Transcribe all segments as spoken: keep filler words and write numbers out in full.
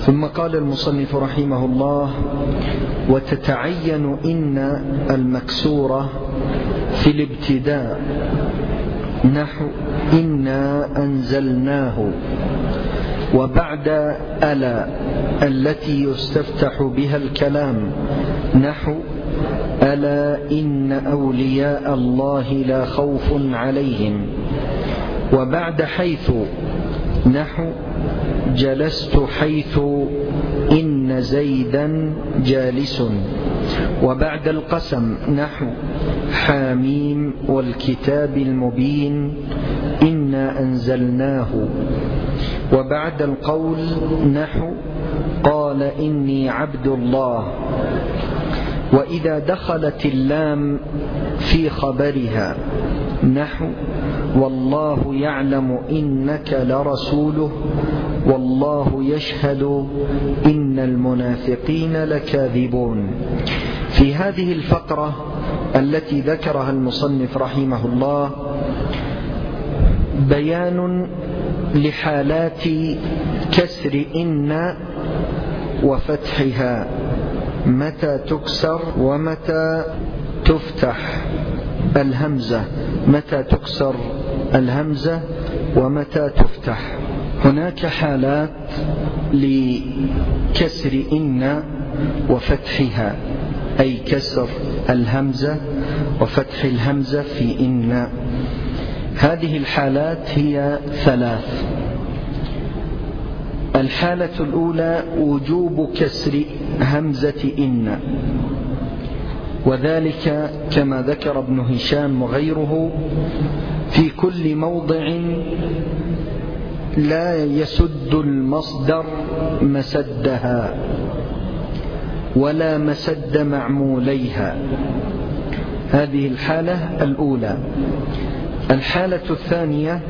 ثم قال المصنف رحمه الله: وتتعين إن المكسورة في الابتداء نحو إنا أنزلناه، وبعد ألا التي يستفتح بها الكلام نحو ألا إن أولياء الله لا خوف عليهم، وبعد حيث نحو جلست حيث إن زيدا جالس، وبعد القسم نحو حاميم والكتاب المبين إنا أنزلناه، وبعد القول نحو قال إني عبد الله. وإذا دخلت اللام في خبرها نحو والله يعلم إنك لرسوله والله يشهد إن المنافقين لكاذبون. في هذه الفقرة التي ذكرها المصنف رحمه الله بيان لحالات كسر إن وفتحها، متى تكسر ومتى تفتح الهمزة، متى تكسر الهمزة ومتى تفتح. هناك حالات لكسر إن وفتحها، أي كسر الهمزة وفتح الهمزة في إن. هذه الحالات هي ثلاث. الحالة الأولى وجوب كسر همزة إن، وذلك كما ذكر ابن هشام وغيره في كل موضع لا يسد المصدر مسدها ولا مسد معموليها. هذه الحالة الأولى. الحالة الثانية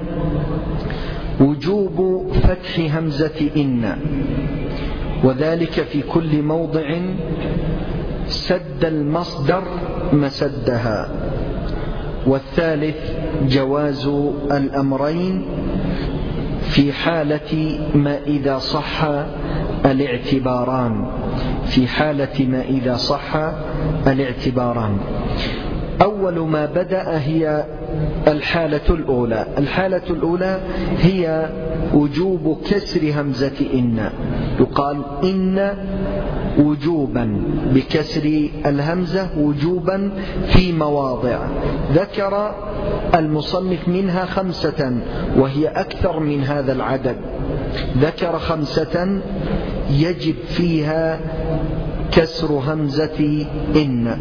وجوب فتح همزة إن، وذلك في كل موضع سد المصدر مسدها. والثالث جواز الأمرين في حالة ما إذا صح الاعتباران، في حالة ما إذا صح الاعتباران. أول ما بدأ هي الحالة الأولى. الحالة الأولى هي وجوب كسر همزة إن، يقال إن وجوبا بكسر الهمزة وجوبا في مواضع، ذكر المصنف منها خمسة وهي أكثر من هذا العدد، ذكر خمسة يجب فيها كسر همزة إن.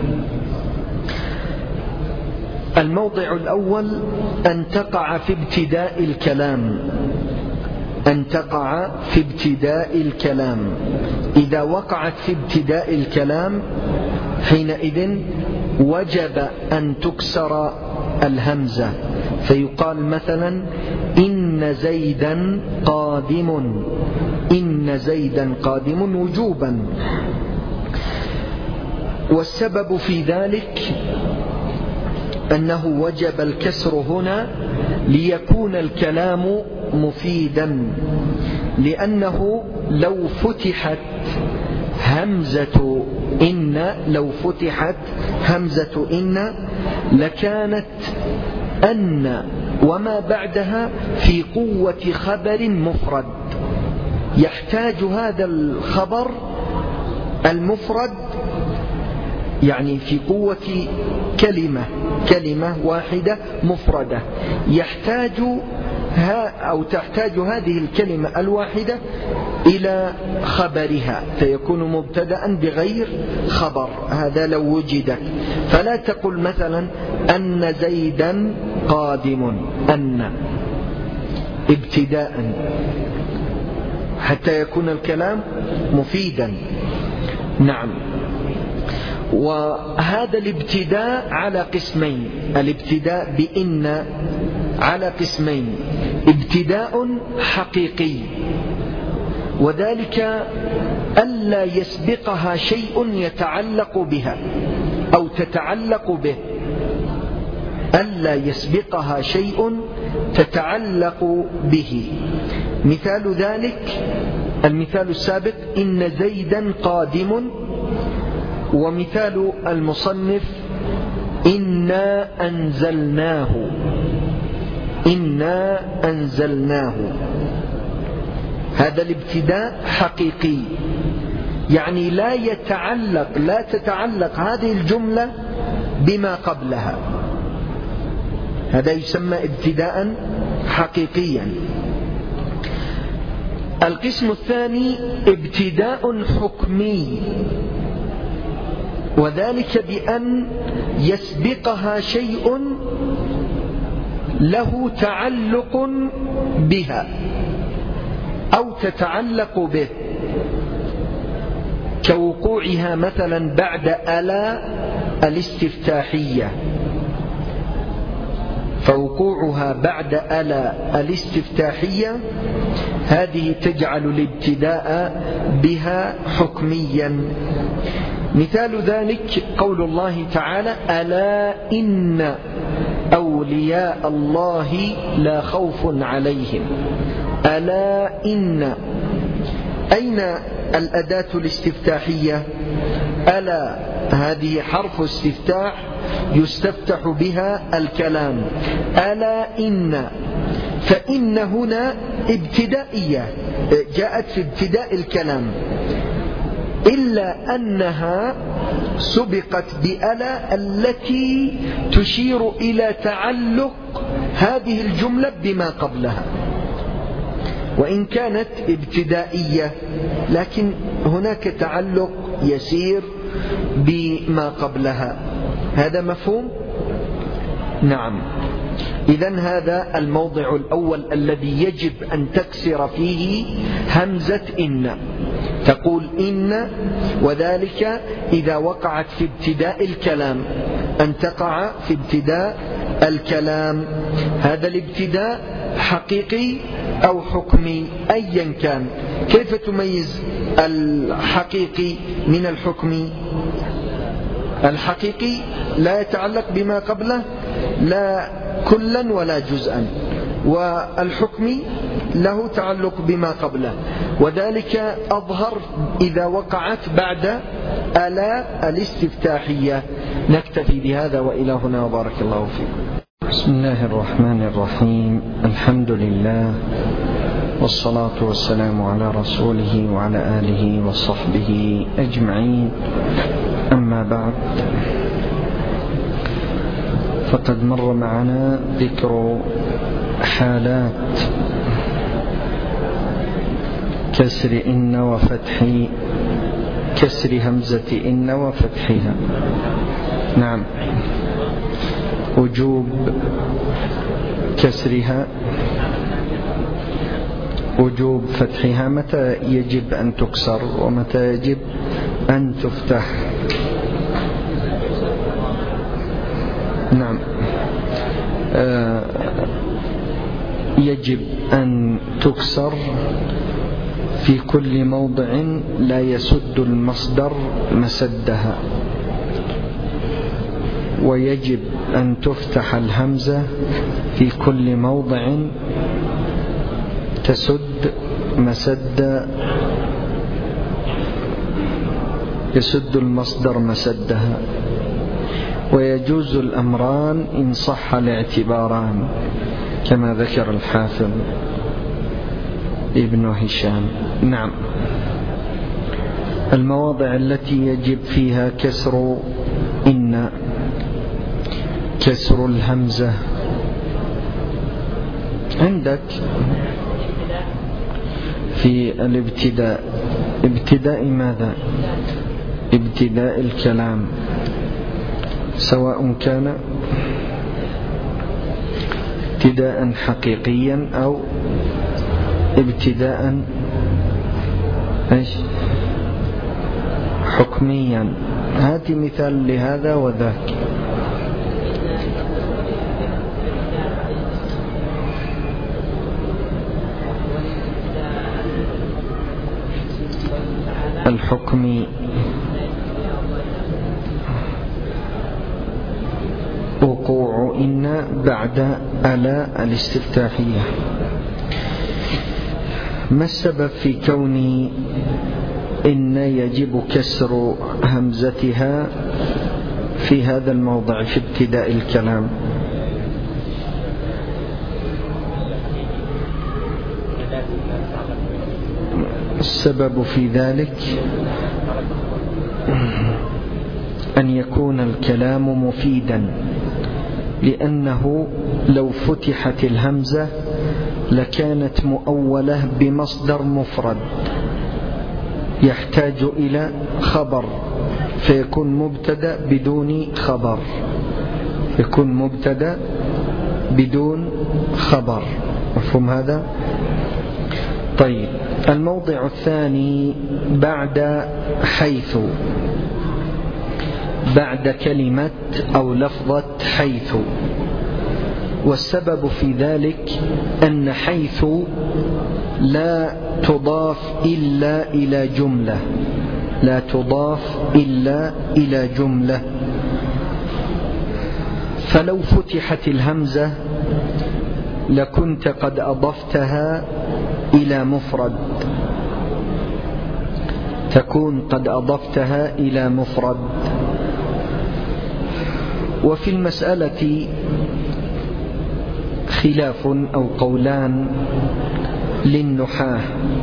الموضع الأول أن تقع في ابتداء الكلام، أن تقع في ابتداء الكلام. إذا وقعت في ابتداء الكلام حينئذ وجب أن تكسر الهمزة، فيقال مثلا إن زيدا قادم، إن زيدا قادم وجوبا. والسبب في ذلك أنه وجب الكسر هنا ليكون الكلام مفيدا، لأنه لو فتحت همزة إن لو فتحت همزة إن لكانت أن وما بعدها في قوة خبر مفرد، يحتاج هذا الخبر المفرد يعني في قوة كلمة كلمة واحدة مفردة، يحتاج أو تحتاج هذه الكلمة الواحدة إلى خبرها، فيكون مبتدأ بغير خبر. هذا لو وجدت، فلا تقل مثلا أن زيدا قادم، أن ابتداء حتى يكون الكلام مفيدا. نعم. وهذا الابتداء على قسمين، الابتداء بإن على قسمين: ابتداء حقيقي، وذلك ألا يسبقها شيء يتعلق بها أو تتعلق به، ألا يسبقها شيء تتعلق به. مثال ذلك المثال السابق إن زيدا قادم، ومثال المصنف إنا أنزلناه، إنا أنزلناه. هذا الابتداء حقيقي، يعني لا يتعلق لا تتعلق هذه الجملة بما قبلها، هذا يسمى ابتداء حقيقيا. القسم الثاني ابتداء حكمي، وذلك بأن يسبقها شيء له تعلق بها أو تتعلق به، كوقوعها مثلا بعد ألا الاستفتاحية، فوقوعها بعد ألا الاستفتاحية هذه تجعل الابتداء بها حكميا. مثال ذلك قول الله تعالى ألا إن أولياء الله لا خوف عليهم. ألا إن، أين الأداة الاستفتاحية؟ ألا هذه حرف استفتاح يستفتح بها الكلام. ألا إن، فإن هنا ابتدائية جاءت في ابتداء الكلام، إلا أنها سبقت بألا التي تشير إلى تعلق هذه الجملة بما قبلها، وإن كانت ابتدائية لكن هناك تعلق يسير بما قبلها. هذا مفهوم؟ نعم. إذن هذا الموضع الأول الذي يجب أن تكسر فيه همزة إن، تقول إن، وذلك إذا وقعت في ابتداء الكلام، أن تقع في ابتداء الكلام. هذا الابتداء حقيقي أو حكمي أيا كان. كيف تميز الحقيقي من الحكمي؟ الحقيقي لا يتعلق بما قبله لا كلا ولا جزءا، والحكمي له تعلق بما قبله، وذلك أظهر إذا وقعت بعد ألا الاستفتاحية. نكتفي بهذا وإلى هنا وبارك الله فيكم. بسم الله الرحمن الرحيم. الحمد لله والصلاة والسلام على رسوله وعلى آله وصحبه أجمعين. أما بعد، فقد مر معنا ذكر حالات كسر إن وفتح كسر همزة إن وفتحها. نعم. وجوب كسرها، وجوب فتحها، متى يجب أن تكسر ومتى يجب أن تفتح. نعم. آه يجب أن تكسر في كل موضع لا يسد المصدر مسدها، ويجب أن تفتح الهمزة في كل موضع تسد مسد يسد المصدر مسدها. ويجوز الأمران إن صح الاعتباران كما ذكر الحافظ ابن هشام. نعم. المواضع التي يجب فيها كسر إن: كسر الهمزة عندك في الابتداء. ابتداء ماذا؟ ابتداء الكلام، سواء كان ابتداء حقيقيا أو ابتداء ايش حكميا. هاتي مثال لهذا وذاك. الحكمي: وقوع إن بعد ألا الاستفتاحية. ما السبب في كون إن يجب كسر همزتها في هذا الموضع في ابتداء الكلام؟ السبب في ذلك أن يكون الكلام مفيدا، لأنه لو فتحت الهمزة لكانت مؤولة بمصدر مفرد يحتاج إلى خبر، فيكون مبتدأ بدون خبر، يكون مبتدأ بدون خبر. مفهوم هذا؟ طيب، الموضع الثاني بعد حيث، بعد كلمة أو لفظة حيث. والسبب في ذلك أن حيث لا تضاف إلا إلى جملة، لا تضاف إلا إلى جملة، فلو فتحت الهمزة لكنت قد أضفتها إلى مفرد، تكون قد أضفتها إلى مفرد. وفي المسألة خلاف أو قولان للنحاة،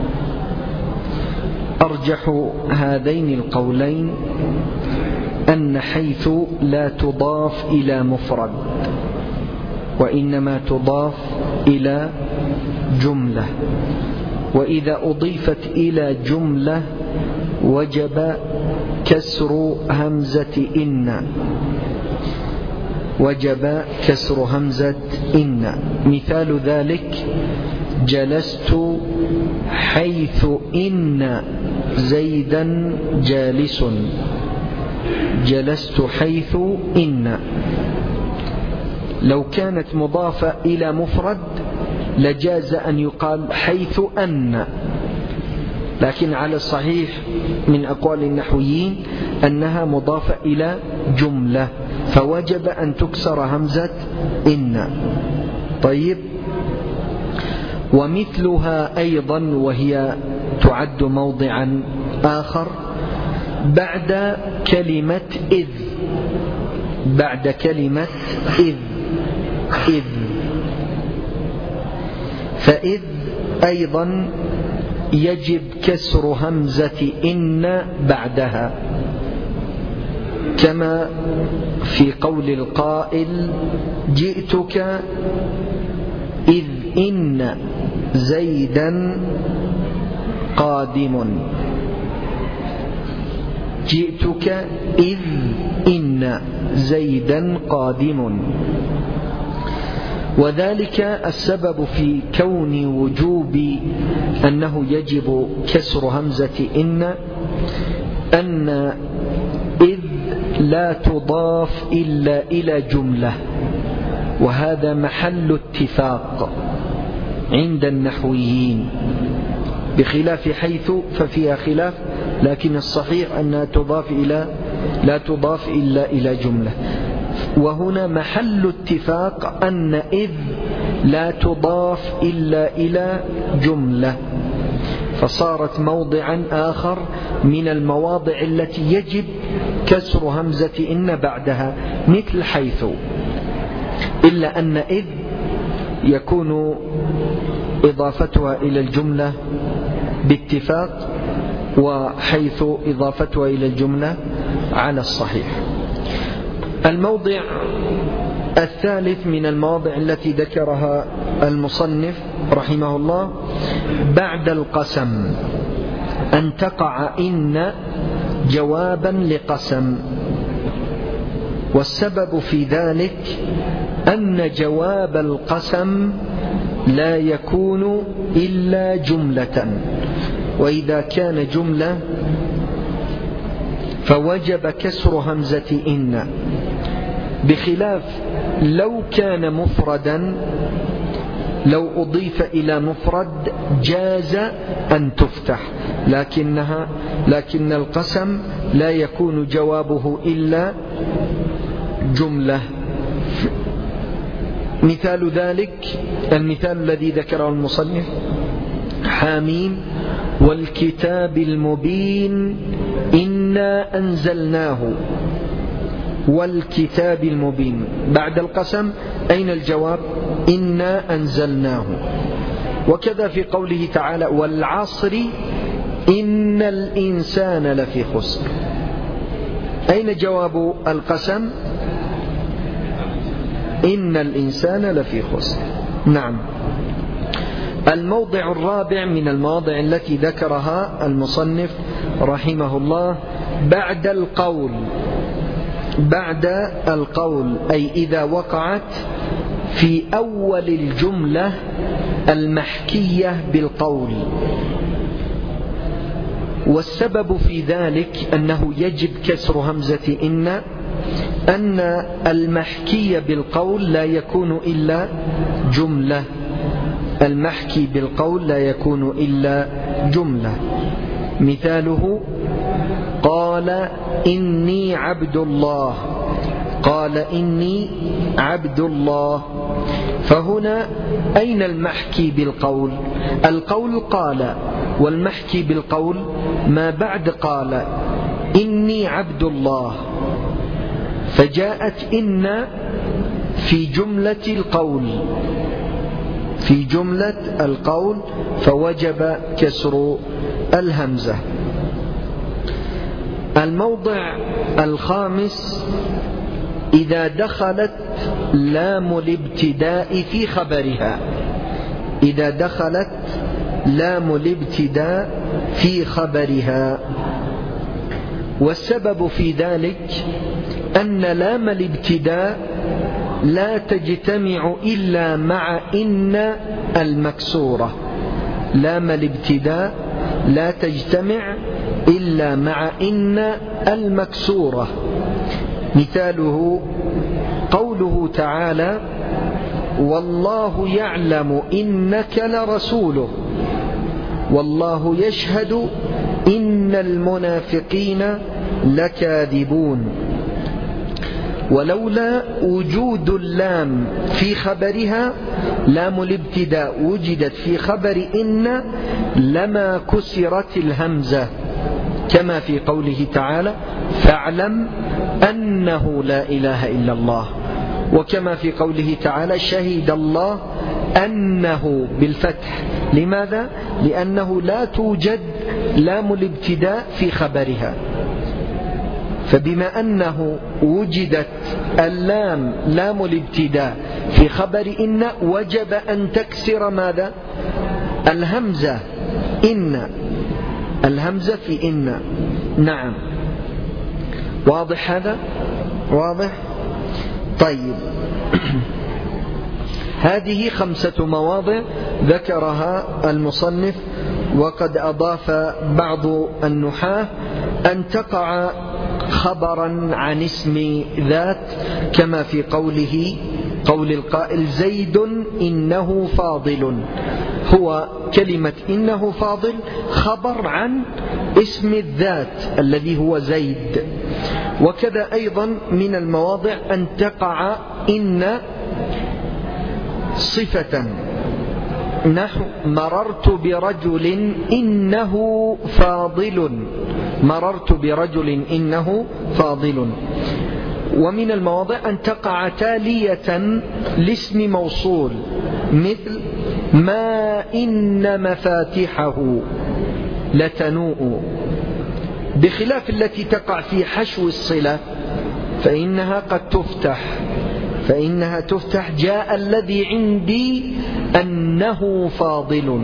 أرجح هذين القولين أن حيث لا تضاف إلى مفرد، وإنما تضاف إلى جملة، وإذا أضيفت إلى جملة وجب كسر همزة إن، وجب كسر همزة إن. مثال ذلك: جلست حيث إن زيدا جالس، جلست حيث إن. لو كانت مضافة إلى مفرد لجاز أن يقال حيث أن، لكن على الصحيح من أقوال النحويين أنها مضافة إلى جملة، فوجب أن تكسر همزة إن. طيب، ومثلها أيضا وهي تعد موضعا آخر بعد كلمة إذ، بعد كلمة إذ، إذ، فإذ أيضا يجب كسر همزة إن بعدها، كما في قول القائل: جئتك إذ إن زيدا قادم، جئتك إذ إن زيدا قادم. وذلك السبب في كون وجوب أنه يجب كسر همزة إن أن إذ لا تضاف إلا إلى جملة، وهذا محل اتفاق عند النحويين، بخلاف حيث ففيها خلاف، لكن الصحيح أنها تضاف إلى لا تضاف إلا إلى جملة. وهنا محل اتفاق أن إذ لا تضاف إلا إلى جملة، فصارت موضعا آخر من المواضع التي يجب كسر همزة إن بعدها، مثل حيث، إلا أن إذ يكون إضافتها إلى الجملة باتفاق، وحيث إضافتها إلى الجملة على الصحيح. الموضع الثالث من المواضع التي ذكرها المصنف رحمه الله بعد القسم، أن تقع إن جوابا لقسم. والسبب في ذلك أن جواب القسم لا يكون إلا جملة، وإذا كان جملة فوجب كسر همزة إن، بخلاف لو كان مفردا، لو أضيف إلى مفرد جاز أن تفتح، لكنها لكن القسم لا يكون جوابه إلا جملة. مثال ذلك المثال الذي ذكره المصنف: حاميم والكتاب المبين إنا أنزلناه والكتاب المبين. بعد القسم أين الجواب؟ إنا أنزلناه. وكذا في قوله تعالى والعصر إن الإنسان لفي خسر. أين جواب القسم؟ إن الإنسان لفي خسر. نعم. الموضع الرابع من المواضع التي ذكرها المصنف رحمه الله بعد القول. بعد القول أي إذا وقعت في أول الجملة المحكية بالقول. والسبب في ذلك أنه يجب كسر همزة إن أن المحكي بالقول لا يكون إلا جملة. المحكي بالقول لا يكون إلا جملة. مثاله قال إني عبد الله. قال إني عبد الله. فهنا أين المحكي بالقول؟ القول قال، والمحكي بالقول ما بعد قال إني عبد الله. فجاءت إن في جملة القول في جملة القول فوجب كسر الهمزة. الموضع الخامس إذا دخلت لام الابتداء في خبرها. إذا دخلت لام الابتداء في خبرها. والسبب في ذلك أن لام الابتداء لا تجتمع إلا مع إن المكسورة. لام الابتداء لا تجتمع إلا مع إن المكسورة. مثاله قوله تعالى والله يعلم إنك لرسوله والله يشهد إن المنافقين لكاذبون. ولولا وجود اللام في خبرها، لام الابتداء وجدت في خبر إن لما كسرت الهمزة، كما في قوله تعالى فاعلم أنه لا إله إلا الله، وكما في قوله تعالى شهد الله أنه بالفتح. لماذا؟ لأنه لا توجد لام الابتداء في خبرها. فبما أنه وجدت اللام لام الابتداء في خبر إن وجب أن تكسر ماذا؟ الهمزة. إن الهمزة في إن. نعم. واضح هذا؟ واضح؟ طيب. هذه خمسة مواضع ذكرها المصنف، وقد أضاف بعض النحاة أن تقع خبرا عن اسم ذات، كما في قوله قول القائل زيد إنه فاضل. هو كلمة إنه فاضل خبر عن اسم الذات الذي هو زيد. وكذا أيضا من المواضع أن تقع إن صفة، نحو مررت برجل إنه فاضل. مررت برجل إنه فاضل. ومن المواضع أن تقع تالية لاسم موصول، مثل ما إن مفاتحه لتنوء، بخلاف التي تقع في حشو الصلة فإنها قد تفتح فإنها تفتح جاء الذي عندي أنه فاضل.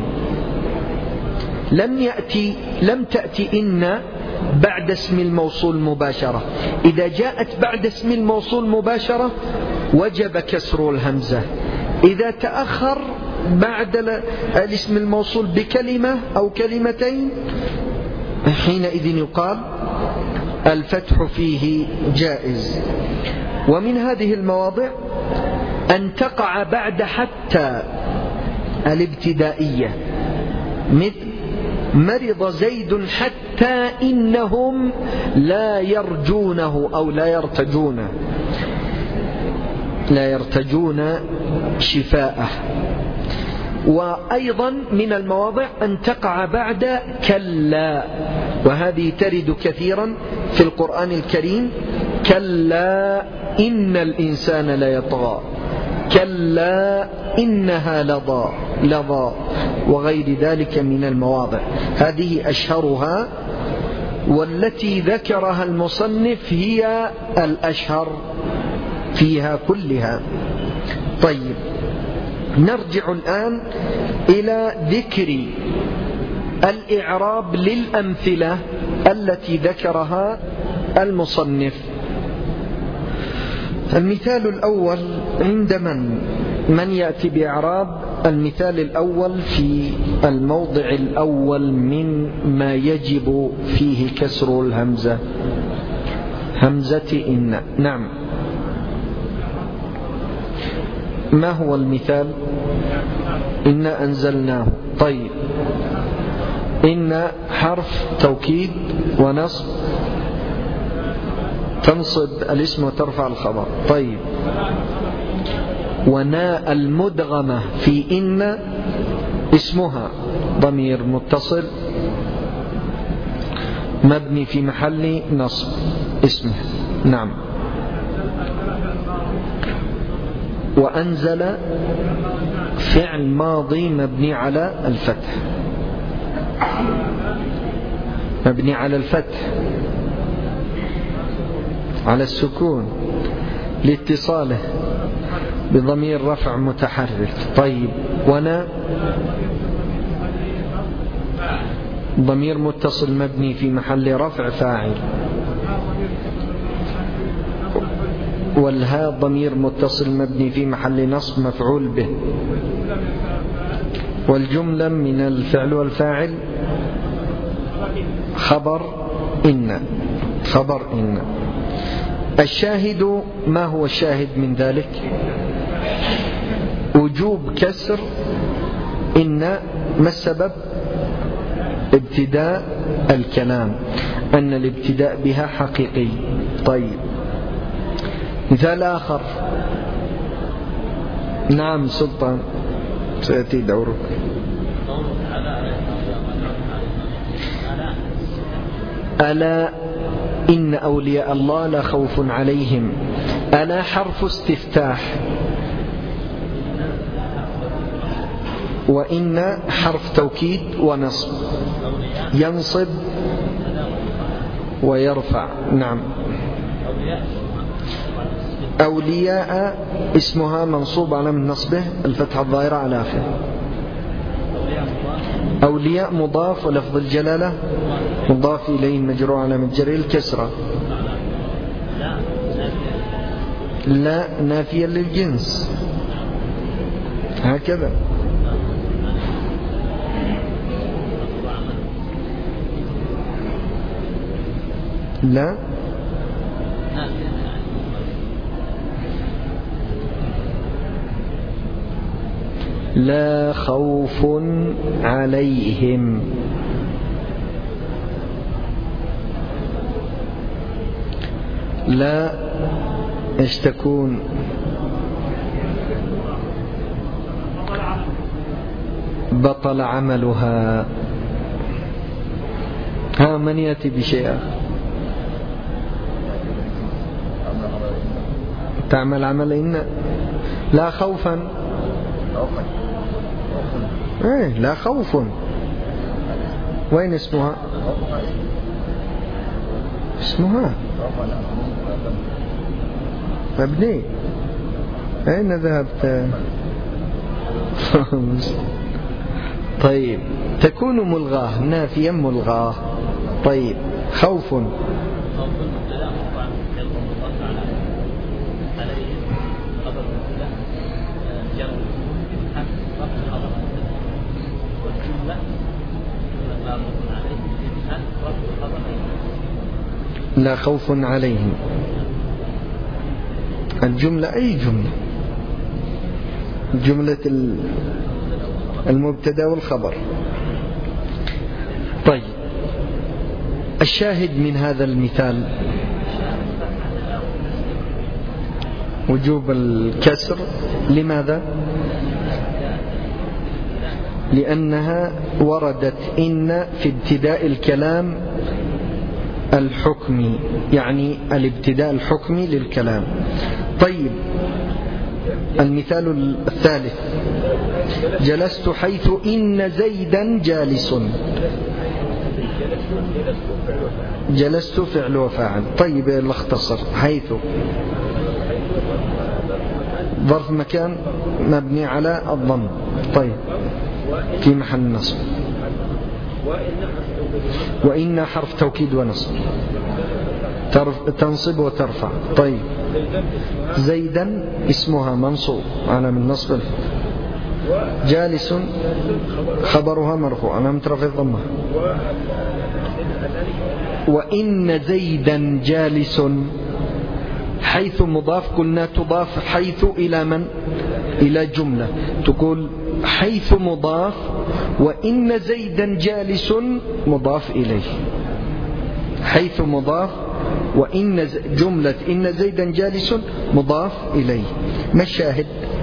لم يأتي لم تأتي إن بعد اسم الموصول مباشرة. إذا جاءت بعد اسم الموصول مباشرة وجب كسر الهمزة. إذا تأخر بعد الاسم الموصول بكلمة أو كلمتين حينئذ يقال الفتح فيه جائز. ومن هذه المواضع أن تقع بعد حتى الابتدائية، مثل مرض زيد حتى إنهم لا يرجونه أو لا يرتجون لا يرتجون شفاءه. وأيضا من المواضع أن تقع بعد كلا، وهذه ترد كثيرا في القرآن الكريم: كلا إن الإنسان ليطغى، كلا إنها لظى لظى، وغير ذلك من المواضع. هذه أشهرها، والتي ذكرها المصنف هي الأشهر فيها كلها. طيب، نرجع الآن إلى ذكر الإعراب للأمثلة التي ذكرها المصنف. المثال الأول عند من من يأتي بإعراب المثال الأول في الموضع الأول من ما يجب فيه كسر الهمزة، همزة إن. نعم، ما هو المثال؟ إن أنزلناه. طيب، إن حرف توكيد ونصب، تنصب الاسم وترفع الخبر. طيب، وناء المدغمة في إن اسمها ضمير متصل مبني في محل نصب اسمه. نعم. وأنزل فعل ماضي مبني على الفتح، مبني على الفتح على السكون لاتصاله بضمير رفع متحرك. طيب، ونا ضمير متصل مبني في محل رفع فاعل، والهاء ضمير متصل مبني في محل نصب مفعول به، والجملة من الفعل والفاعل خبر إن، خبر إن. الشاهد، ما هو الشاهد من ذلك؟ وجوب كسر إن. ما السبب؟ ابتداء الكلام، أن الابتداء بها حقيقي. طيب، مثال آخر. نعم سلطان، سيأتي دورك. ألا إن أولياء الله لا خوف عليهم. ألا حرف استفتاح، وإن حرف توكيد ونصب، ينصب ويرفع. نعم. أولياء اسمها منصوب على من نصبه الفتحة الظاهرة على آخره. أولياء مضاف، ولفظ الجلالة مضاف إليه مجرور على متجره الكسرة. لا نافيا للجنس، هكذا. لا لا خوف عليهم. لا ايش تكون؟ بطل عملها. ها، من يأتي بشيء آخر؟ تعمل عمل إن. لا خوفا. ايه لا خوف. وين اسمها؟ اسمها مبني. أين ذهبت؟ طيب، تكون ملغاه، نافيا ملغاه. طيب، خوف. لا خوف عليهم. الجملة أي جملة؟ جملة المبتدا والخبر. طيب، الشاهد من هذا المثال وجوب الكسر. لماذا؟ لأنها وردت إن في ابتداء الكلام الحكمي، يعني الابتداء الحكمي للكلام. طيب المثال الثالث: جلست حيث إن زيدا جالس. جلست فعل وفاعل. طيب الاختصر حيث ظرف مكان مبني على الضم. طيب في محل نصب. وإن حرف توكيد ونصب تنصب وترفع. طيب زيدا اسمها منصوب على من نصب. جالس خبرها مرفوع علامة رفع الضمة. وإن زيدا جالس حيث مضاف، قلنا تضاف حيث إلى من؟ إلى جملة. تقول حيث مضاف وإن زيدا جالس مضاف إليه. حيث مضاف وإن جملة إن زيدا جالس مضاف إليه. ما الشاهد؟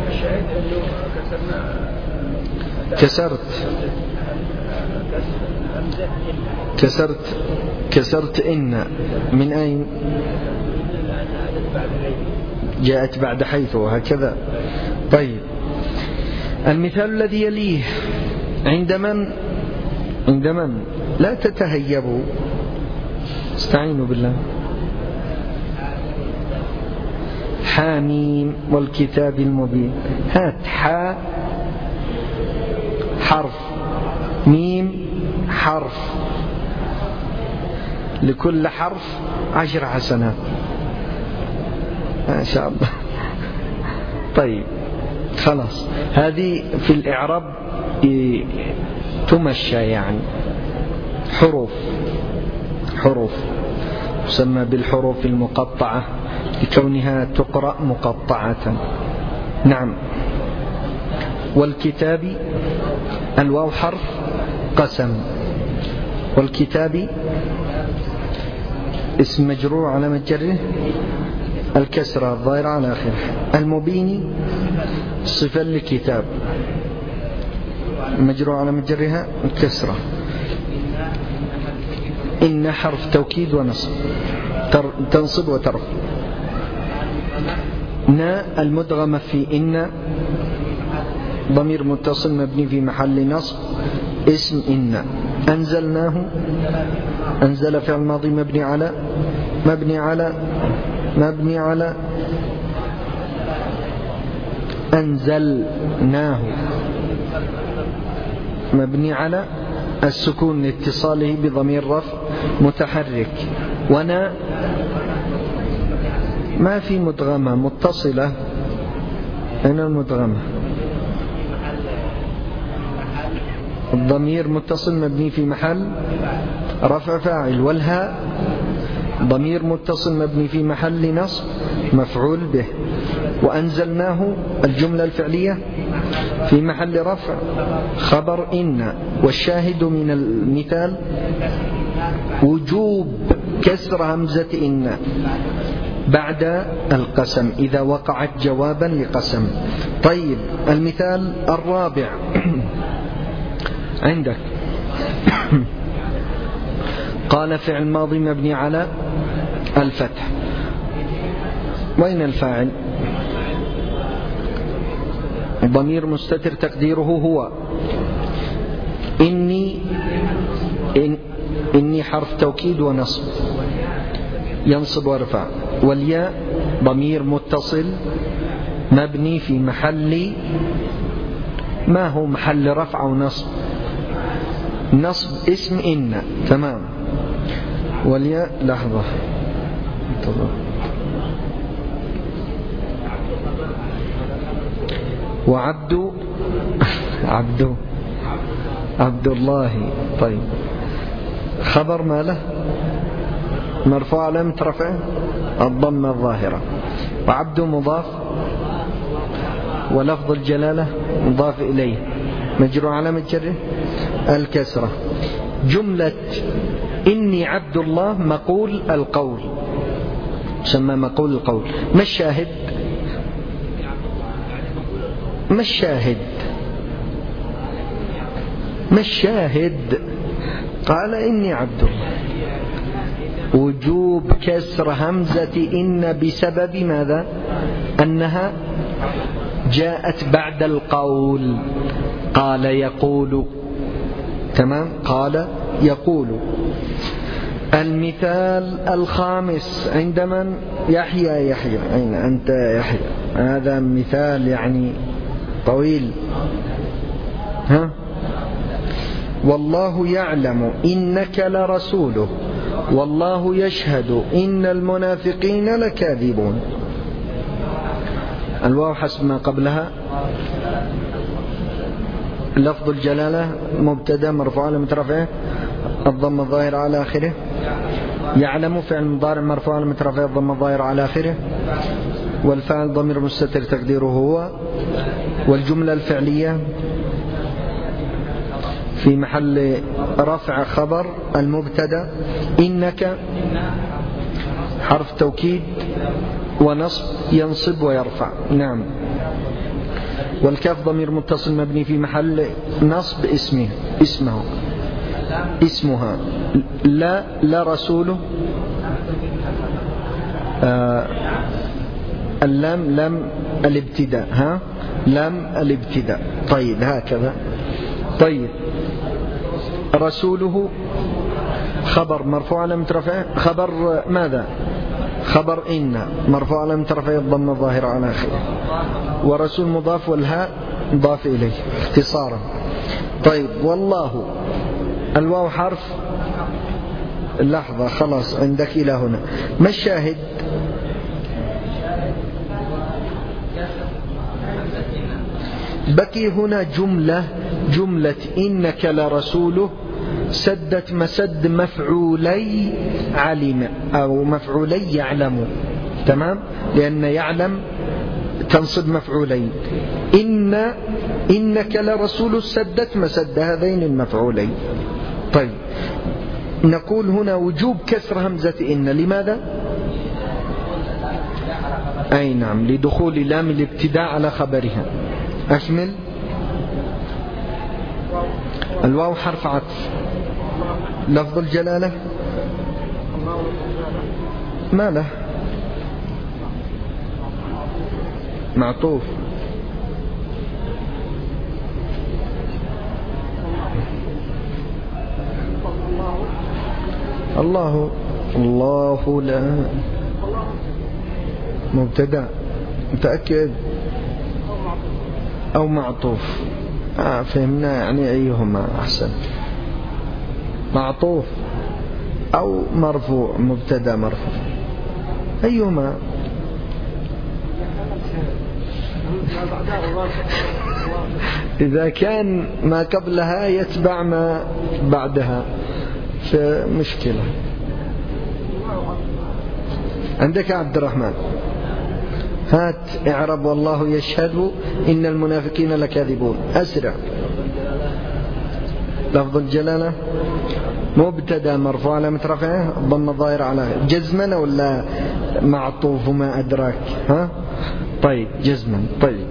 كسرت كسرت كسرت إن من أين؟ جاءت بعد حيث وهكذا. طيب المثال الذي يليه: عند من؟ عند من؟ لا تتهيبوا، استعينوا بالله. حاميم والكتاب المبين. هات حاء حرف، ميم حرف، لكل حرف عشر حسنات ما شاء الله. طيب خلاص، هذه في الإعراب تمشى، يعني حروف حروف تسمى بالحروف المقطعة لكونها تقرأ مقطعة. نعم. والكتاب الواو حرف قسم، والكتاب اسم مجرور على جره الكسرة الظاهرة على آخره. المبين صفة لكتاب مجرور على مجرها الكسرة. إن حرف توكيد ونصب تنصب وترفع. نا المدغمة في إن ضمير متصل مبني في محل نصب اسم إن. أنزلناه أنزل فعل ماضي مبني على مبني على مبني على أنزلناه مبني على السكون لاتصاله بضمير رفع متحرك. ونا ما في مدغمة متصلة. أين المدغمة؟ الضمير متصل مبني في محل رفع فاعل. والهاء ضمير متصل مبني في محل نصب مفعول به. وأنزلناه الجملة الفعلية في محل رفع خبر إن. والشاهد من المثال وجوب كسر همزة إن بعد القسم إذا وقعت جوابا لقسم. طيب المثال الرابع عندك: قال فعل ماضي مبني على الفتح. وين الفاعل؟ ضمير مستتر تقديره هو. إني إن إني حرف توكيد ونصب ينصب ويرفع. والياء ضمير متصل مبني في محل، ما هو محل رفع ونصب؟ نصب اسم إن. تمام. والياء لحظة وعبد عبد عبد الله. طيب خبر ما له مرفوع علامة رفعه الضمة الظاهرة. وعبد مضاف ولفظ الجلالة مضاف إليه مجرور علامة جره الكسرة. جملة إني عبد الله مقول القول، سمى مقول القول. ما الشاهد؟ ما الشاهد؟ ما الشاهد؟ قال إني عبد الله. وجوب كسر همزة إن بسبب ماذا؟ أنها جاءت بعد القول. قال يقول، تمام، قال يقول. المثال الخامس عند من؟ يحيى. يحيى أين أنت يا يحيى؟ هذا مثال يعني طويل. ها؟ والله يعلم إنك لرسوله والله يشهد إن المنافقين لكاذبون. الواو حسب ما قبلها لفظ الجلالة مبتدا مرفوع علامة رفعه الضم الظاهر على آخره. يعلم فعل مضارع مرفوع علامة رفعه الضم الظاهر على آخره. والفاعل ضمير مستتر تقديره هو. والجملة الفعلية في محل رفع خبر المبتدا إنك حرف توكيد ونصب ينصب ويرفع. نعم. والكاف ضمير متصل مبني في محل نصب اسمه اسمه اسمها. لا لا رسوله. آه اللام لم الابتداء. ها لم الابتداء. طيب هكذا. طيب رسوله خبر مرفوع علامة رفعه. خبر ماذا؟ خبر إن مرفوع علامة رفعه الضمة الظاهرة على آخره. ورسول مضاف والهاء مضاف إليه اختصارا. طيب والله الواو حرف. لحظة خلاص عندك إلى هنا. ما الشاهد؟ بقي هنا جملة جملة إنك لرسوله سدت مسد مفعولي علم أو مفعولي يعلم. تمام، لأن يعلم تنصب مفعولين. إن إنك لرسول سدت مسد هذين المفعولين. طيب نقول هنا وجوب كسر همزة إن. لماذا؟ أي نعم، لدخول لام الابتداء على خبرها. أكمل. الواو حرف عطف. لفظ الجلالة ما له معطوف. الله الله لا مبتدأ متأكد أو معطوف. آه فهمنا يعني أيهما أحسن، معطوف أو مرفوع مبتدأ مرفوع أيهما. إذا كان ما قبلها يتبع ما بعدها فمشكلة. عندك عبد الرحمن هات اعرب والله يشهد إن المنافقين لكاذبون. أسرع. لفظ الجلالة مبتدا مرفوع علامة رفعه الضمة الظاهرة على جزما ولا معطوف وما أدراك؟ ها طيب جزما. طيب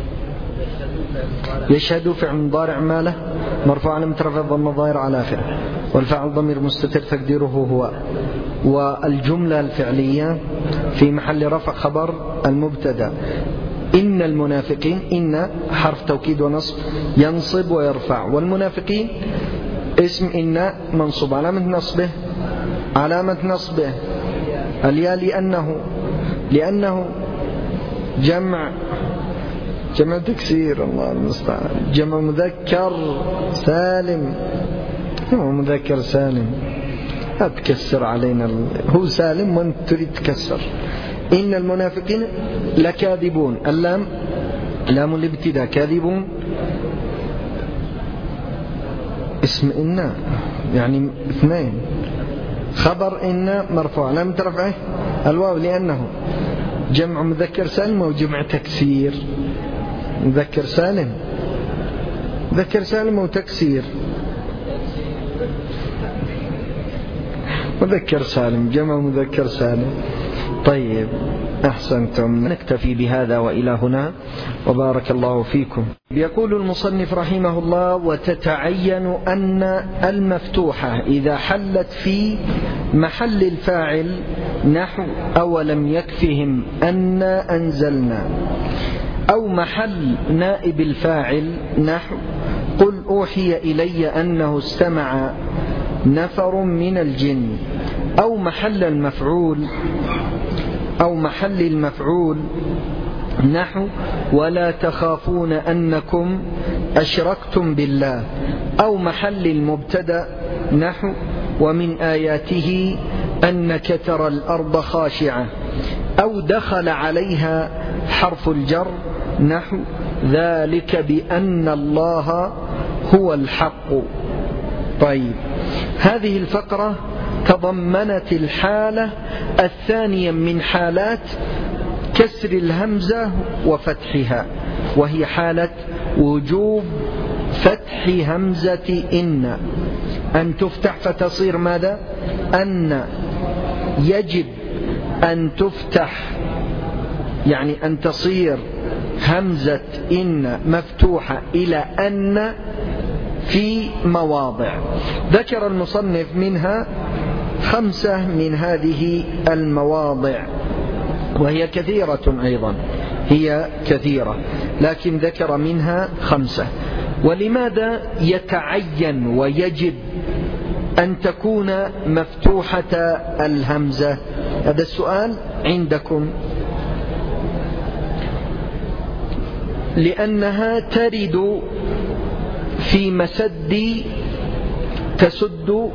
يشهد فعل مضارع ماله مرفوع علامة رفعه الضمة الظاهرة على آخره. والفاعل ضمير مستتر تقديره هو. والجملة الفعلية في محل رفع خبر المبتدا إن المنافقين. إن حرف توكيد ونصب ينصب ويرفع. والمنافقين اسم إن منصوب علامة نصبه علامة نصبه الياء لأنه لأنه جمع جمع تكسير. الله المستعان. جمع مذكر سالم. جمع مذكر سالم لا تكسر علينا. هو سالم وانت تريد تكسر. إن المنافقين لكاذبون. اللام لام الابتداء. كاذبون اسم إن يعني اثنين. خبر إن مرفوع لم ترفعه الواو لأنه جمع مذكر سالم وجمع تكسير. مذكر سالم مذكر سالم وتكسير. مذكر سالم جمع مذكر سالم. طيب أحسنتم. نكتفي بهذا وإلى هنا، وبارك الله فيكم. يقول المصنف رحمه الله: وتتعين أن المفتوحة إذا حلت في محل الفاعل نحو أولم يكفهم أن أنزلنا، أو محل نائب الفاعل نحو قل أوحي إلي أنه استمع نفر من الجن، أو محل المفعول أو محل المفعول نحو ولا تخافون أنكم أشركتم بالله، أو محل المبتدأ نحو ومن آياته أنك ترى الأرض خاشعة، أو دخل عليها حرف الجر نحو ذلك بأن الله هو الحق. طيب، هذه الفقرة تضمنت الحالة الثانية من حالات كسر الهمزة وفتحها، وهي حالة وجوب فتح همزة إن، أن تفتح فتصير ماذا؟ أن. يجب أن تفتح، يعني أن تصير همزة إن مفتوحة إلى أن في مواضع. ذكر المصنف منها خمسة من هذه المواضع، وهي كثيرة أيضا، هي كثيرة، لكن ذكر منها خمسة. ولماذا يتعين ويجب أن تكون مفتوحة الهمزة؟ هذا السؤال عندكم. لأنها ترد في مسد تسد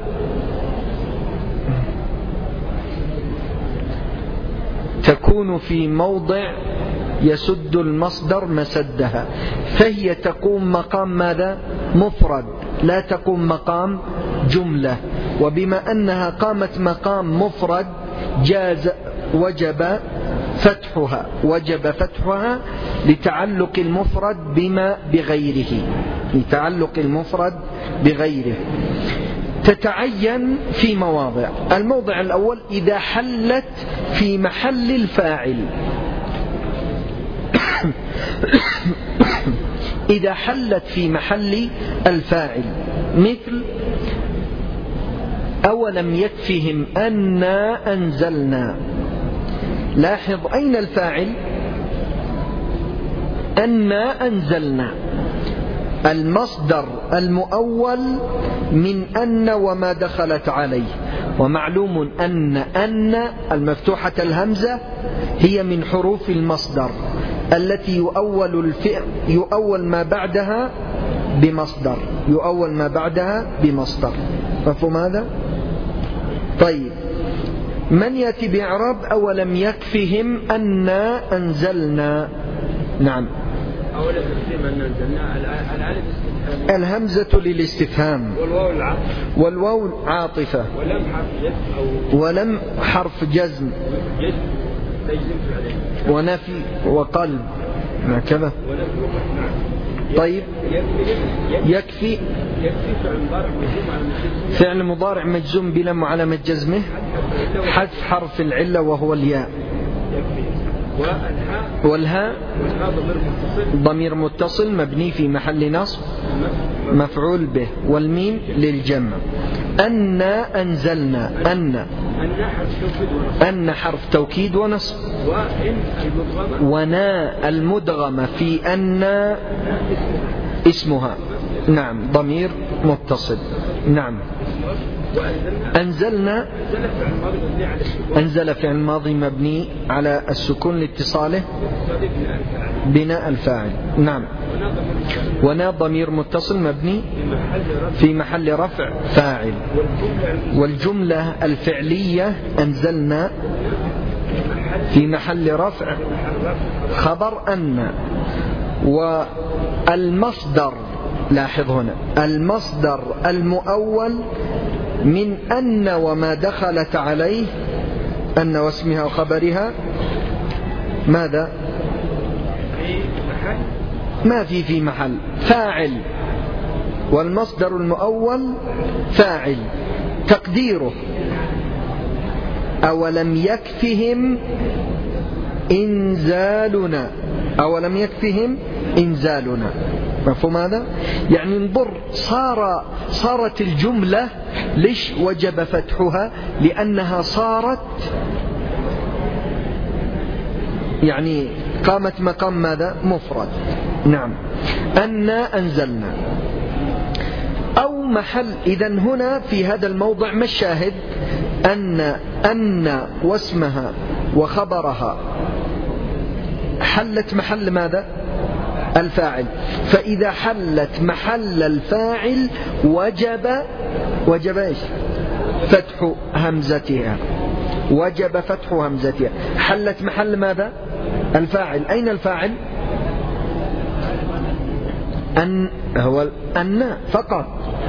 تكون في موضع يسد المصدر مسدها، فهي تقوم مقام ماذا؟ مفرد، لا تقوم مقام جملة. وبما أنها قامت مقام مفرد جاز وجب فتحها وجب فتحها لتعلق المفرد بما بغيره لتعلق المفرد بغيره. تتعين في مواضع. الموضع الأول: إذا حلت في محل الفاعل. إذا حلت في محل الفاعل، مثل أولم يكفهم أنا أنزلنا. لاحظ أين الفاعل؟ أنا أنزلنا. المصدر المؤول من أن وما دخلت عليه، ومعلوم أن أن المفتوحة الهمزة هي من حروف المصدر التي يؤول الفعل يؤول ما بعدها بمصدر يؤول ما بعدها بمصدر. مفهوم هذا؟ طيب، من يأتي بإعراب أولم يكفهم أنا أنزلنا؟ نعم، أولم يكفهم أن أنزلنا. الألف استفهام، الهمزة للاستفهام، والواو العاطفة والواو عاطفة، ولم حرف جزم أو ولم حرف جزم جزم تجزم عليه، ونفي وقلب هكذا. طيب، يكفي فعل مضارع مجزوم بلا علامة جزمه، حذف حرف العلة وهو الياء، والهاء ضمير متصل مبني في محل نصب مفعول به، والميم للجمع. أن أنزلنا. أن أن حرف توكيد ونصب، ونا المدغمة في أن اسمها، نعم، ضمير متصل. نعم. أنزلنا أنزل فعل ماضي مبني على السكون لاتصاله بناء الفاعل. نعم. ونا ضمير متصل مبني في محل رفع فاعل. والجملة الفعلية أنزلنا في محل رفع خبر أن. والمصدر، لاحظ هنا، المصدر المؤول من أن وما دخلت عليه، أن واسمها وخبرها، ماذا؟ ما في في محل فاعل، والمصدر المؤول فاعل، تقديره أولم يكفهم إنزالنا أولم يكفهم إنزالنا. مفهوم هذا؟ يعني انظر، صار صارت الجملة ليش وجب فتحها؟ لأنها صارت يعني قامت مقام ماذا؟ مفرد. نعم. أنا أنزلنا أو محل. إذن هنا في هذا الموضع ما الشاهد؟ أن أن واسمها وخبرها حلت محل ماذا؟ الفاعل. فإذا حلت محل الفاعل وجب وجب إيش؟ فتح همزتها. وجب فتح همزتها. حلت محل ماذا؟ الفاعل. أين الفاعل؟ أن هو أن فقط.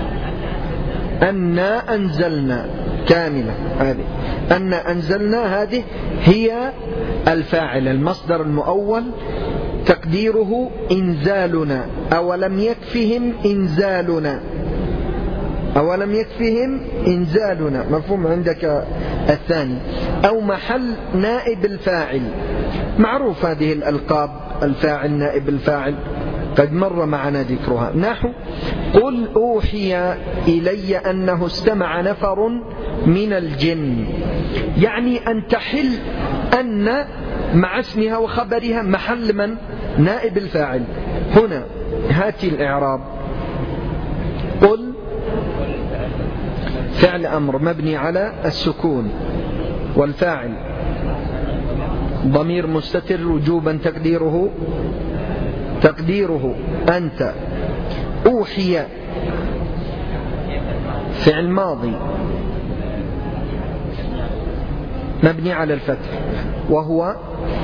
أنا أنزلنا كاملة هذه. أن أنزلنا هذه هي الفاعل، المصدر المؤول تقديره إنزالنا. أولم يكفهم إنزالنا أولم يكفهم إنزالنا. مفهوم عندك الثاني. أو محل نائب الفاعل. معروف هذه الألقاب، الفاعل نائب الفاعل قد مر معنا ذكرها. نحو قل أوحي إلي أنه استمع نفر من الجن. يعني أن تحل أن مع اسمها وخبرها محل من؟ نائب الفاعل. هنا هاتي الإعراب. قل فعل أمر مبني على السكون، والفاعل ضمير مستتر وجوبا تقديره تقديره أنت. أوحي فعل ماضي مبني على الفتح، وهو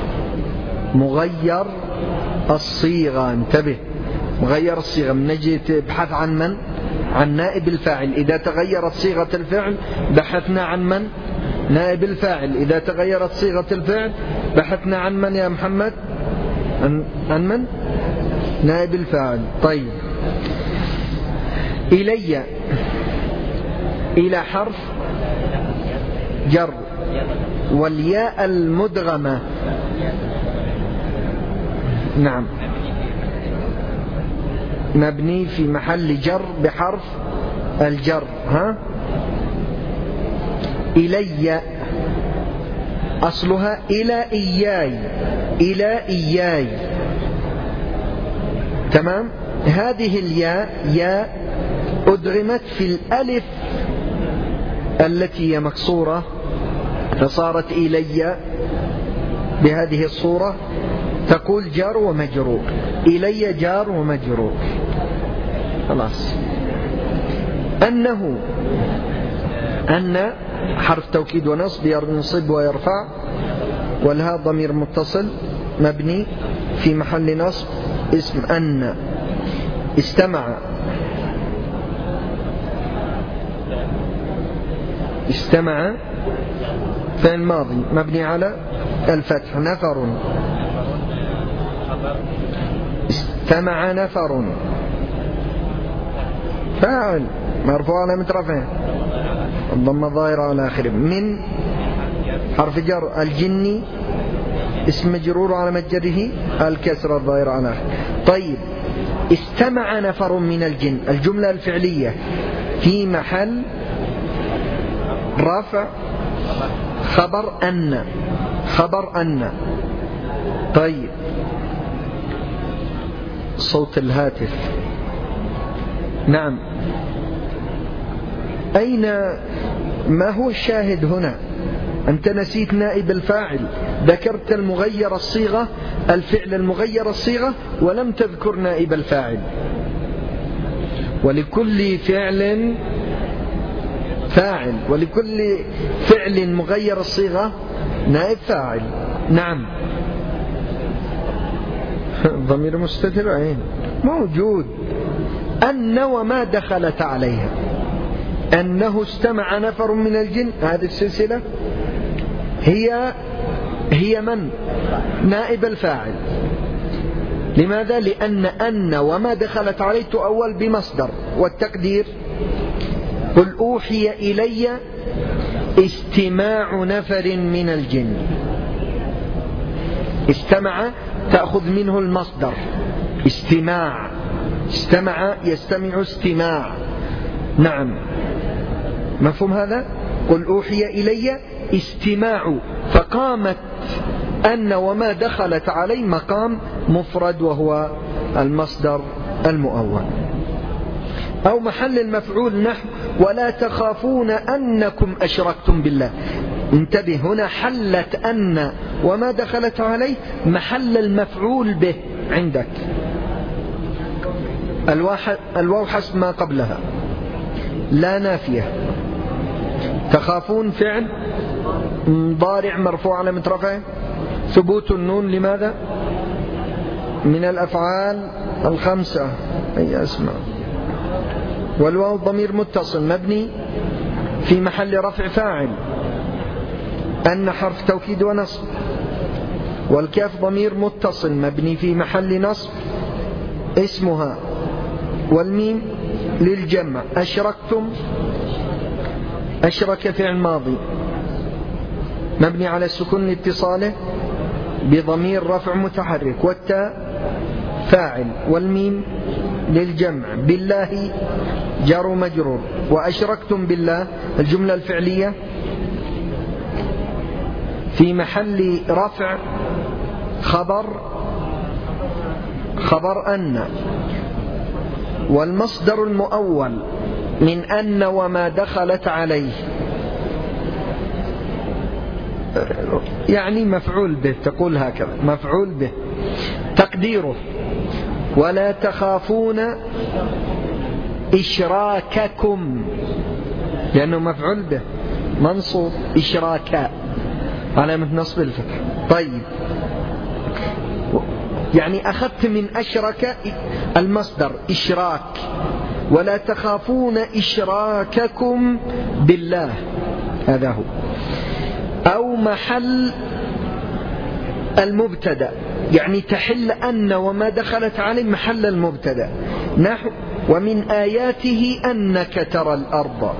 مغير الصيغة. انتبه، مغير الصيغة. من نجي تبحث عن من؟ عن نائب الفاعل. إذا تغيرت صيغة الفعل بحثنا عن من؟ نائب الفاعل. إذا تغيرت صيغة الفعل بحثنا عن من يا محمد؟ عن, عن من؟ نائب الفاعل. طيب. إلي، إلى حرف جر، والياء المدغمة نعم مبني في محل جر بحرف الجر. ها إلي أصلها إلى إياي، إلى إياي. تمام. هذه الياء ياء أدغمت في الألف التي هي مكسورة فصارت إلي بهذه الصورة. تقول جار ومجرور. إلي جار ومجرور. خلاص. أنه، أن حرف توكيد ونصب ينصب ويرفع، والها ضمير متصل مبني في محل نصب اسم أن. استمع، استمع فعل ماضي مبني على الفتح. نفر، استمع نفر فاعل مرفوع على مترفع الضمة الظاهرة على آخره. من حرف جر. الجن اسم مجرور على متجره الكسرة الظاهرة على آخره. طيب. استمع نفر من الجن، الجملة الفعلية في محل رفع خبر أن، خبر أن. طيب. صوت الهاتف. نعم. أين ما هو الشاهد هنا؟ أنت نسيت نائب الفاعل، ذكرت المغير الصيغة، الفعل المغير الصيغة، ولم تذكر نائب الفاعل. ولكل فعل فاعل، ولكل فعل مغير الصيغة نائب فاعل. نعم. ضمير مستتر عين موجود. أن وما دخلت عليها. أنه استمع نفر من الجن، هذه السلسلة هي هي من؟ نائب الفاعل. لماذا؟ لأن أن وما دخلت عليه تؤول بمصدر، والتقدير قل أوحي إلي استماع نفر من الجن. استمع تأخذ منه المصدر استماع، استمع يستمع استماع. نعم، مفهوم هذا؟ قل أوحي إلي استماع، فقامت أن وما دخلت عليه مقام مفرد وهو المصدر المؤول. أو محل المفعول نحو ولا تخافون أنكم أشركتم بالله. انتبه، هنا حلت أن وما دخلت عليه محل المفعول به عندك. الواو حسب ما قبلها، لا نافية. تخافون فعل مضارع مرفوع على مترفعه، ثبوت النون لماذا؟ من الأفعال الخمسة أي أسماء. والواو ضمير متصل مبني في محل رفع فاعل، أن حرف توكيد ونصب. والكاف ضمير متصل مبني في محل نصب اسمها. والميم للجمع. أشركتم، أشرك فعل ماضي مبني على السكون لاتصاله بضمير رفع متحرك، والتاء فاعل، والميم للجمع. بالله جار مجرور. وأشركتم بالله الجملة الفعلية في محل رفع خبر خبر أن. والمصدر المؤول من أن وما دخلت عليه يعني مفعول به، تقول هكذا مفعول به. تقديره ولا تخافون إشراككم، لأنه مفعول به منصوب إشراكا علامة نصب الفتح. طيب، يعني أخذت من أشرك المصدر إشراك، ولا تخافون إشراككم بالله، هذا هو. أو محل المبتدأ، يعني تحل أن وما دخلت عليه محل المبتدأ، نحو ومن آياته أنك ترى الأرض.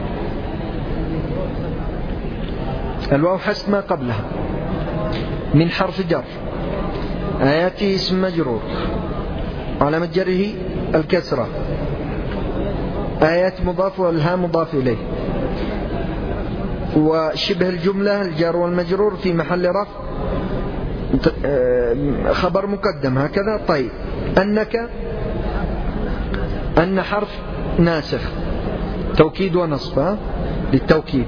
الواو حسب ما قبلها من حرف جر، آياته اسم مجرور علامة جره الكسرة، آيات مضاف والها مضاف إليه، وشبه الجملة الجار والمجرور في محل رفع خبر مقدم هكذا. طيب، أنك أن حرف ناسخ توكيد ونصب للتوكيد.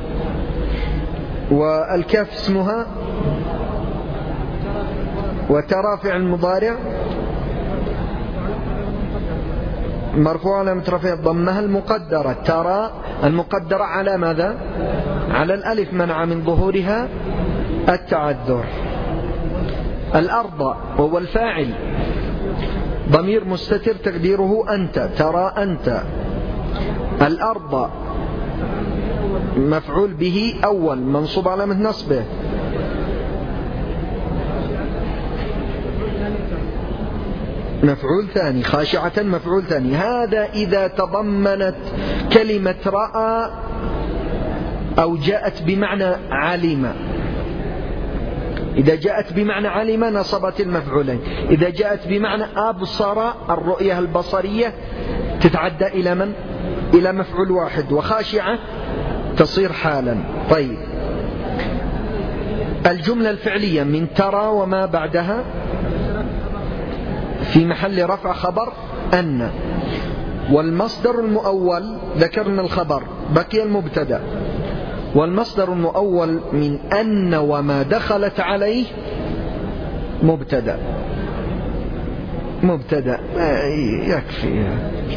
والكاف اسمها، وترى فعل مضارع مرفوع على مترفع ضمها المقدرة. ترى المقدرة على ماذا؟ على الألف، منع من ظهورها التعذر. الأرض وهو الفاعل ضمير مستتر تقديره أنت، ترى أنت. الأرض مفعول به أول منصوب علامة نصبه. مفعول ثاني خاشعة مفعول ثاني. هذا إذا تضمنت كلمة رأى أو جاءت بمعنى علم. إذا جاءت بمعنى علم نصبت المفعولين. إذا جاءت بمعنى أبصر الرؤية البصرية تتعدى إلى من؟ إلى مفعول واحد. وخاشعة تصير حالا. طيب، الجملة الفعلية من ترى وما بعدها في محل رفع خبر أن. والمصدر المؤول ذكرنا الخبر بقي المبتدأ. والمصدر المؤول من أن وما دخلت عليه مبتدأ مبتدأ يكفي،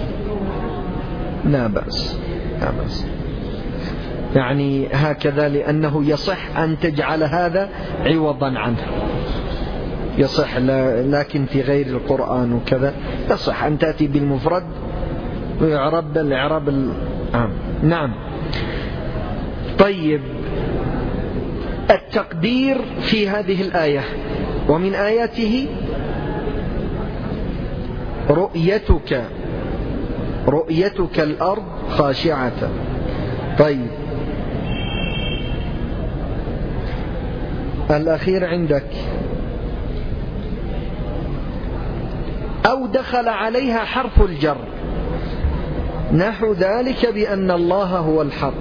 لا بأس لا بأس يعني هكذا، لأنه يصح أن تجعل هذا عوضا عنه، يصح، لكن في غير القرآن وكذا يصح أن تأتي بالمفرد ويعرب الإعراب العام. نعم. طيب، التقدير في هذه الآية ومن آياته رؤيتك رؤيتك الأرض خاشعة. طيب، الأخير عندك أو دخل عليها حرف الجر، نحو ذلك بأن الله هو الحق.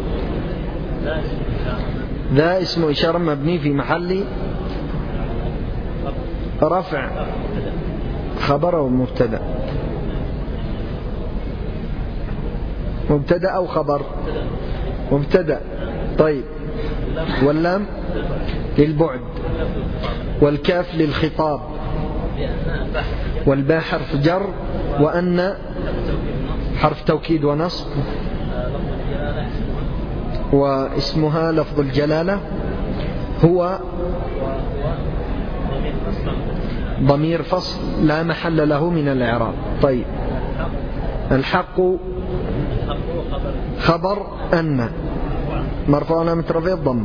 ذا اسم إشارة مبني في محل رفع، خبر أو مبتدأ؟ مبتدأ أو خبر؟ مبتدأ. طيب، واللام للبعد، والكاف للخطاب، والباء حرف جر، وأن حرف توكيد ونصب، واسمها لفظ الجلالة هو ضمير فصل لا محل له من الإعراب. طيب، الحق خبر أن مرفوع علامة رفعه الضم،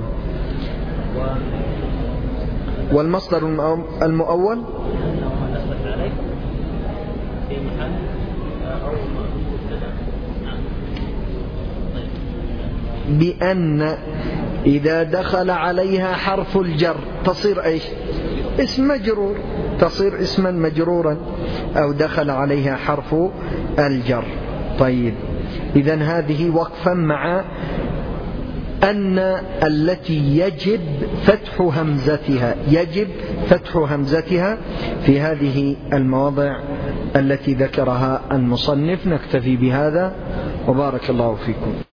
والمصدر المؤول بأن إذا دخل عليها حرف الجر تصير إيش؟ اسم مجرور، تصير اسما مجرورا، أو دخل عليها حرف الجر. طيب، إذن هذه وقفا مع أن التي يجب فتح همزتها، يجب فتح همزتها في هذه المواضع التي ذكرها المصنف. نكتفي بهذا، وبارك الله فيكم.